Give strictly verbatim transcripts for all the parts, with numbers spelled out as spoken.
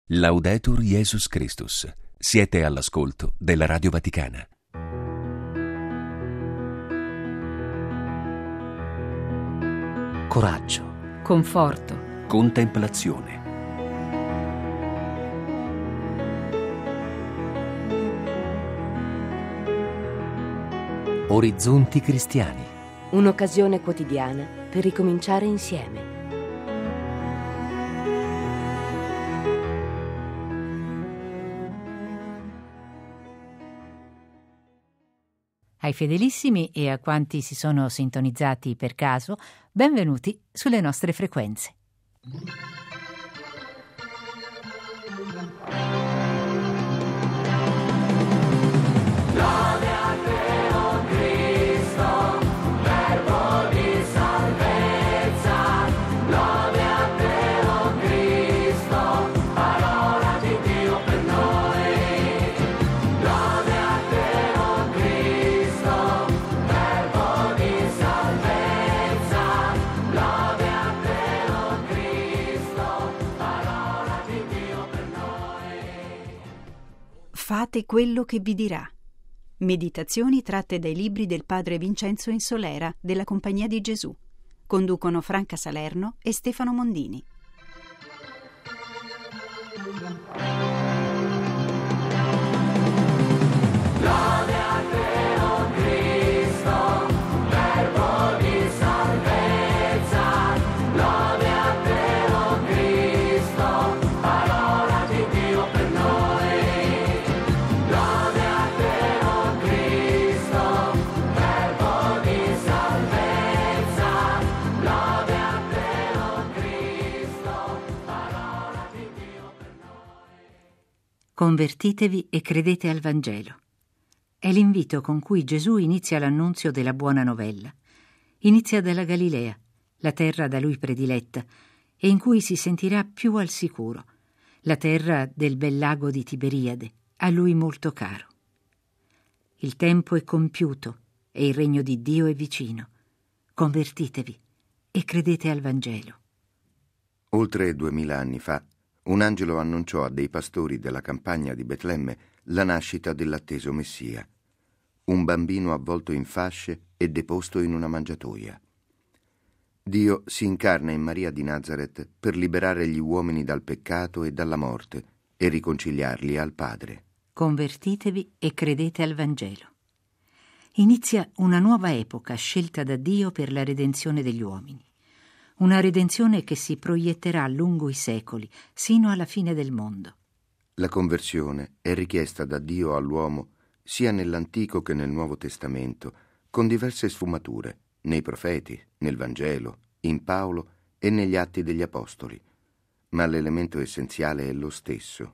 Laudetur Jesus Christus. Siete all'ascolto della Radio Vaticana. Coraggio, conforto, Contemplazione. orizzonti cristiani. Un'occasione quotidiana per ricominciare insieme. Ai fedelissimi e a quanti si sono sintonizzati per caso, benvenuti sulle nostre frequenze. Lode a te, oh Cristo, verbo di salvezza. Lode a te, oh Cristo, parola di Dio per noi. Lode a te, oh Cristo, verbo di salvezza. Lode a te, oh Cristo, parola di Dio per noi. Fate quello che vi dirà. Meditazioni tratte dai libri del padre Vincenzo Insolera della Compagnia di Gesù. Conducono Franca Salerno e Stefano Mondini. Lode a te, oh Cristo, verbo di salvezza. Lode a te, oh Cristo, parola di Dio per noi. Lode a te, oh Cristo, verbo di salvezza. Lode a te, oh Cristo, parola di Dio per noi. Convertitevi e credete al Vangelo. È l'invito con cui Gesù inizia l'annunzio della buona novella. Inizia dalla Galilea, la terra da lui prediletta, e in cui si sentirà più al sicuro, la terra del bel lago di Tiberiade, a lui molto caro. Il tempo è compiuto e il regno di Dio è vicino. Convertitevi e credete al Vangelo. Oltre duemila anni fa, un angelo annunciò a dei pastori della campagna di Betlemme la nascita dell'atteso Messia, un bambino avvolto in fasce e deposto in una mangiatoia. Dio si incarna in Maria di Nazaret per liberare gli uomini dal peccato e dalla morte e riconciliarli al Padre. Convertitevi e credete al Vangelo. Inizia una nuova epoca scelta da Dio per la redenzione degli uomini. Una redenzione che si proietterà lungo i secoli, sino alla fine del mondo. La conversione è richiesta da Dio all'uomo sia nell'Antico che nel Nuovo Testamento, con diverse sfumature, nei profeti, nel Vangelo, in Paolo e negli Atti degli Apostoli, ma l'elemento essenziale è lo stesso.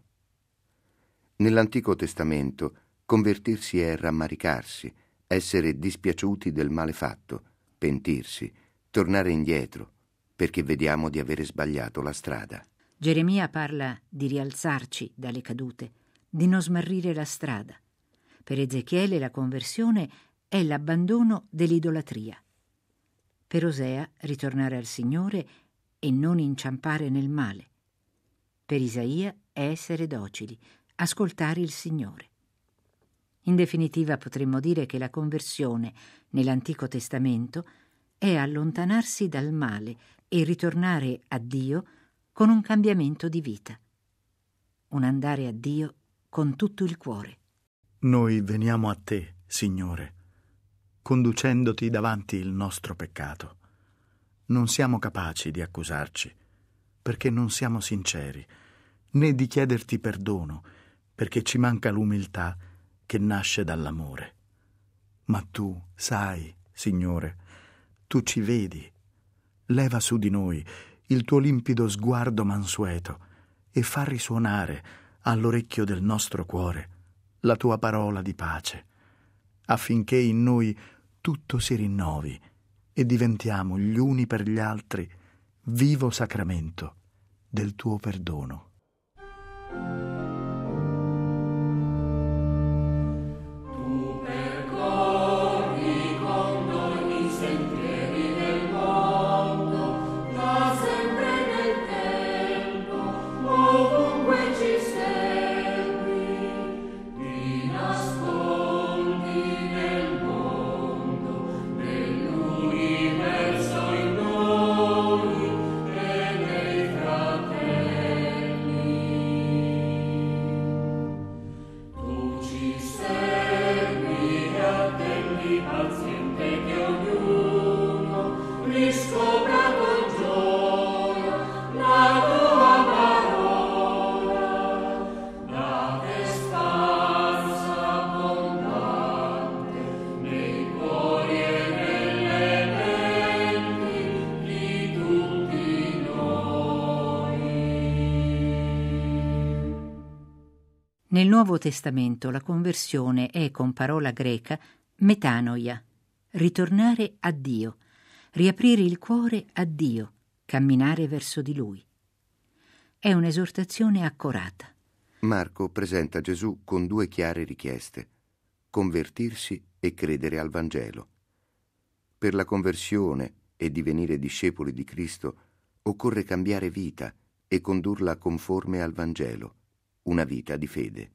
Nell'Antico Testamento convertirsi è rammaricarsi, essere dispiaciuti del male fatto, pentirsi, tornare indietro, perché vediamo di avere sbagliato la strada. Geremia parla di rialzarci dalle cadute, di non smarrire la strada. Per Ezechiele la conversione è l'abbandono dell'idolatria. Per Osea ritornare al Signore e non inciampare nel male. Per Isaia è essere docili, ascoltare il Signore. In definitiva potremmo dire che la conversione nell'Antico Testamento è allontanarsi dal male e ritornare a Dio con un cambiamento di vita. Un andare a Dio con tutto il cuore. Noi veniamo a te, Signore, conducendoti davanti il nostro peccato. Non siamo capaci di accusarci, perché non siamo sinceri, né di chiederti perdono, perché ci manca l'umiltà che nasce dall'amore. Ma tu sai, Signore, tu ci vedi. Leva su di noi il tuo limpido sguardo mansueto e fa risuonare all'orecchio del nostro cuore la tua parola di pace, affinché in noi tutto si rinnovi e diventiamo gli uni per gli altri vivo sacramento del tuo perdono. Ovunque ci Nel Nuovo Testamento la conversione è, con parola greca, metanoia, ritornare a Dio, riaprire il cuore a Dio, camminare verso di Lui. È un'esortazione accorata. Marco presenta Gesù con due chiare richieste: convertirsi e credere al Vangelo. Per la conversione e divenire discepoli di Cristo occorre cambiare vita e condurla conforme al Vangelo, una vita di fede.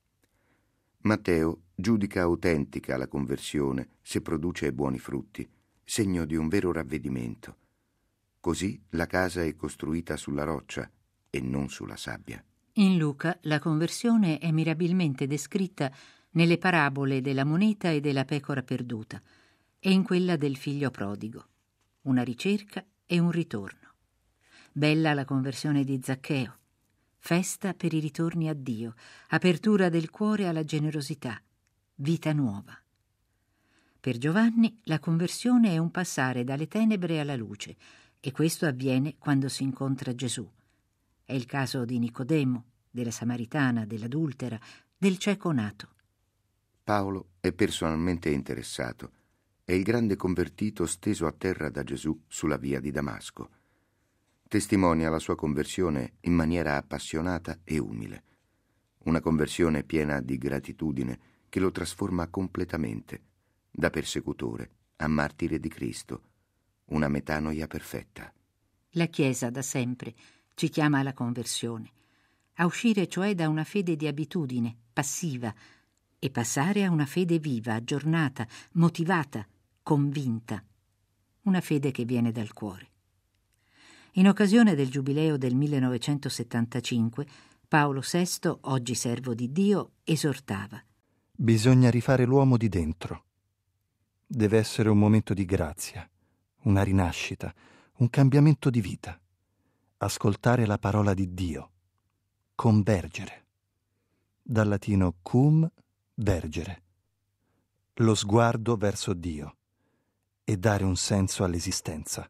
Matteo giudica autentica la conversione se produce buoni frutti, segno di un vero ravvedimento. Così la casa è costruita sulla roccia e non sulla sabbia. In Luca la conversione è mirabilmente descritta nelle parabole della moneta e della pecora perduta e in quella del figlio prodigo. Una ricerca e un ritorno. Bella la conversione di Zaccheo. Festa per i ritorni a Dio, apertura del cuore alla generosità, vita nuova. Per Giovanni la conversione è un passare dalle tenebre alla luce e questo avviene quando si incontra Gesù. È il caso di Nicodemo, della Samaritana, dell'adultera, del cieco nato. Paolo è personalmente interessato. È il grande convertito steso a terra da Gesù sulla via di Damasco. Testimonia la sua conversione in maniera appassionata e umile. Una conversione piena di gratitudine che lo trasforma completamente, da persecutore a martire di Cristo. Una metanoia perfetta. La Chiesa da sempre ci chiama alla conversione, a uscire cioè da una fede di abitudine, passiva, e passare a una fede viva, aggiornata, motivata, convinta. Una fede che viene dal cuore. In occasione del giubileo del millenovecentosettantacinque, Paolo sesto, oggi servo di Dio, esortava: bisogna rifare l'uomo di dentro. Deve essere un momento di grazia, una rinascita, un cambiamento di vita. Ascoltare la parola di Dio. Convergere. Dal latino cum, vergere. Lo sguardo verso Dio e dare un senso all'esistenza.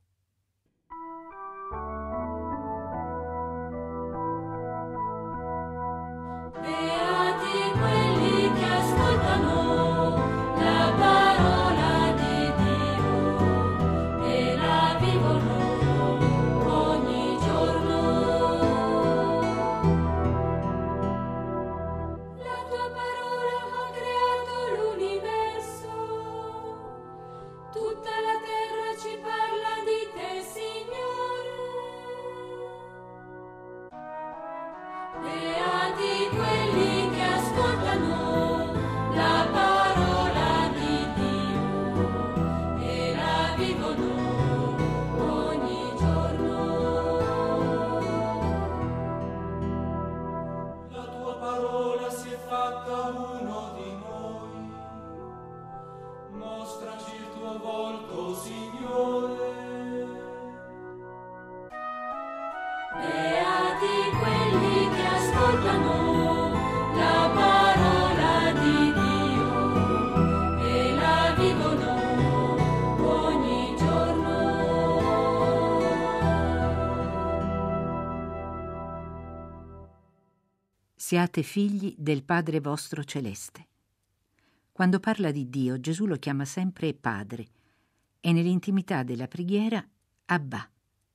Siate figli del Padre vostro celeste. Quando parla di Dio, Gesù lo chiama sempre Padre e nell'intimità della preghiera Abba.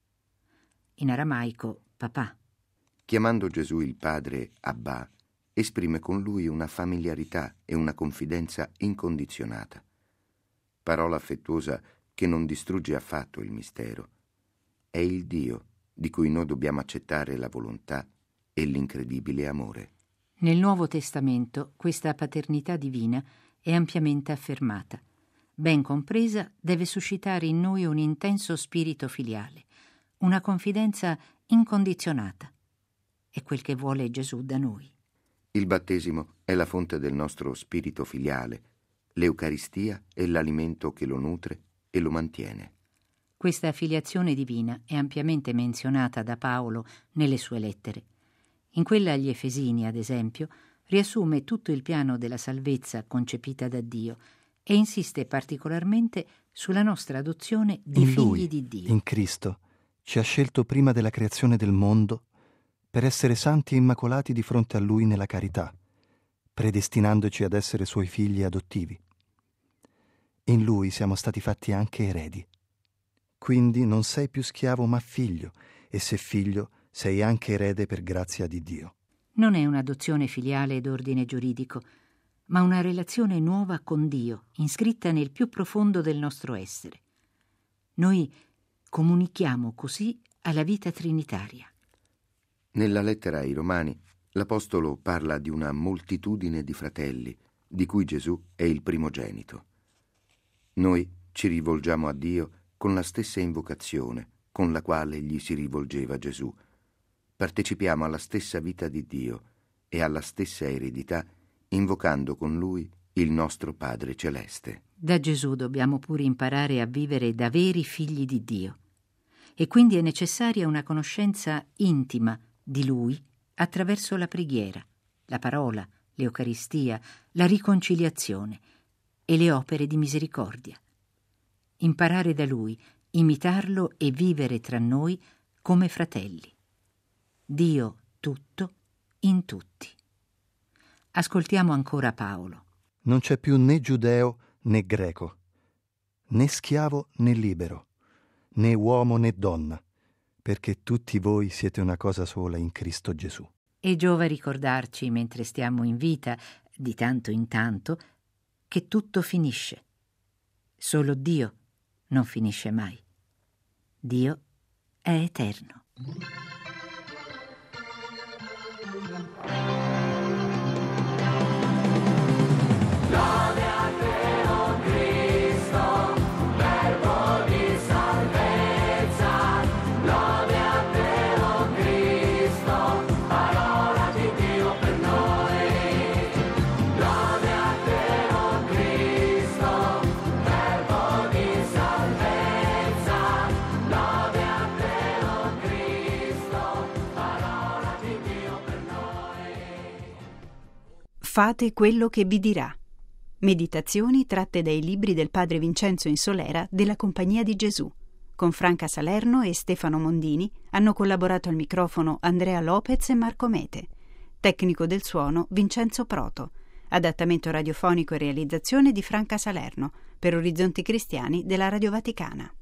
In aramaico papà. Chiamando Gesù il Padre Abba, esprime con lui una familiarità e una confidenza incondizionata. Parola affettuosa che non distrugge affatto il mistero. È il Dio di cui noi dobbiamo accettare la volontà e l'incredibile amore. Nel Nuovo Testamento questa paternità divina è ampiamente affermata. Ben compresa, deve suscitare in noi un intenso spirito filiale, una confidenza incondizionata. È quel che vuole Gesù da noi. Il battesimo è la fonte del nostro spirito filiale, l'Eucaristia è l'alimento che lo nutre e lo mantiene. Questa filiazione divina è ampiamente menzionata da Paolo nelle sue lettere. In quella agli Efesini, ad esempio, riassume tutto il piano della salvezza concepita da Dio e insiste particolarmente sulla nostra adozione di in figli Lui, di Dio. In Cristo, ci ha scelto prima della creazione del mondo per essere santi e immacolati di fronte a Lui nella carità, predestinandoci ad essere suoi figli adottivi. In lui siamo stati fatti anche eredi. Quindi non sei più schiavo ma figlio, e se figlio sei anche erede per grazia di Dio. Non è un'adozione filiale d'ordine giuridico, ma una relazione nuova con Dio, iscritta nel più profondo del nostro essere. Noi comunichiamo così alla vita trinitaria. Nella lettera ai Romani, l'Apostolo parla di una moltitudine di fratelli, di cui Gesù è il primogenito. Noi ci rivolgiamo a Dio con la stessa invocazione con la quale gli si rivolgeva Gesù. Partecipiamo alla stessa vita di Dio e alla stessa eredità, invocando con Lui il nostro Padre Celeste. Da Gesù dobbiamo pure imparare a vivere da veri figli di Dio. E quindi è necessaria una conoscenza intima di Lui attraverso la preghiera, la parola, l'Eucaristia, la riconciliazione e le opere di misericordia. Imparare da Lui, imitarlo e vivere tra noi come fratelli. Dio tutto in tutti. Ascoltiamo ancora Paolo. Non c'è più né giudeo né greco, né schiavo né libero, né uomo né donna, perché tutti voi siete una cosa sola in Cristo Gesù. E giova ricordarci, mentre stiamo in vita, di tanto in tanto, che tutto finisce. Solo Dio non finisce mai. Dio è eterno. Lode a te, oh Cristo, verbo di salvezza. Lode a te, oh Cristo, parola di Dio per noi. Lode a te, oh Cristo, verbo di salvezza. Lode a te, oh Cristo, parola di Dio per noi. Fate quello che vi dirà. Meditazioni tratte dai libri del padre Vincenzo Insolera della Compagnia di Gesù. Con Franca Salerno e Stefano Mondini hanno collaborato al microfono Andrea Lopez e Marco Mete. Tecnico del suono Vincenzo Proto. Adattamento radiofonico e realizzazione di Franca Salerno per Orizzonti Cristiani della Radio Vaticana.